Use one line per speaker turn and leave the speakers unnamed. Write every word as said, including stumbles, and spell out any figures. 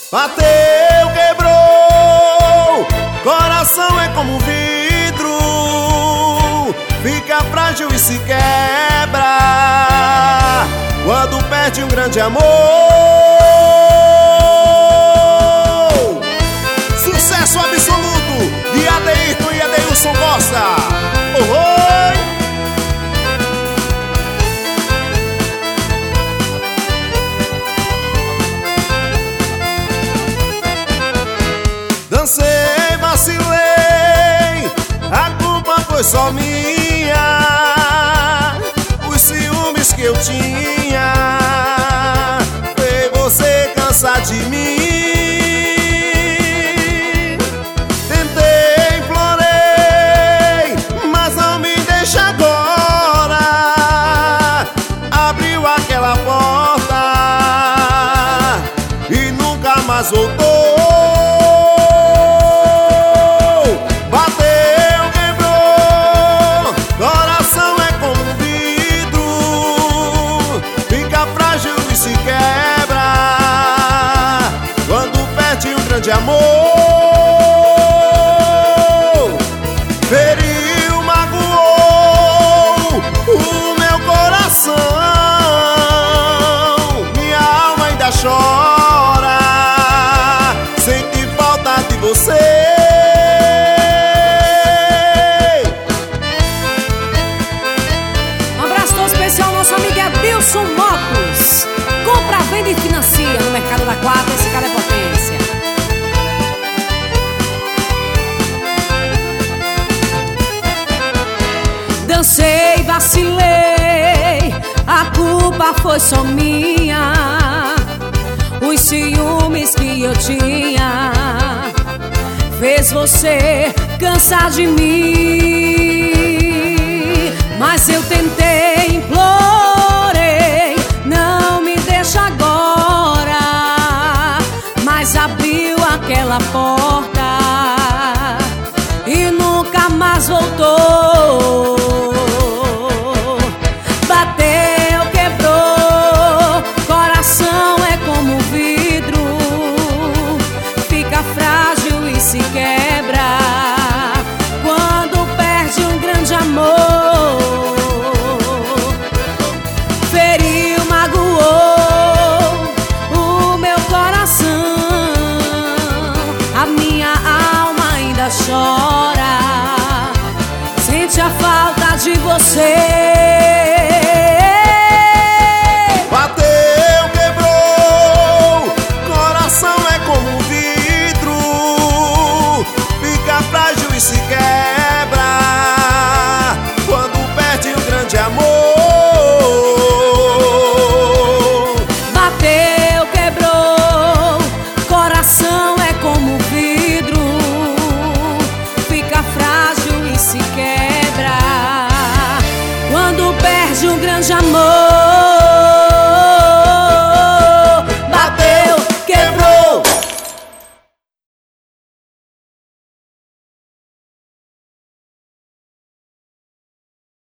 Bateu, quebrou, coração é como vidro, fica frágil e se quebra quando perde um grande amor. Sucesso absoluto de Adeirton e Adeilson Costa. Oh, oi! Dancei, vacilei, a culpa foi só minha. Os ciúmes que eu tinha fez você cansar de mim. Tentei, implorei, mas não me deixa agora. Abriu aquela porta e nunca mais voltou. Se quebra quando perde um grande amor. Feriu, magoou o meu coração. Minha alma ainda chora, sente falta de você.
Um abraço todo especial ao nosso amigo Adilson Motos. Compra, vende e financia no Mercado da Quadra, esse cara é potência. Dancei, vacilei, a culpa foi só minha. Os ciúmes que eu tinha fez você cansar de mim. Mas eu tentei, implorei, não me deixa agora. Mas abriu aquela porta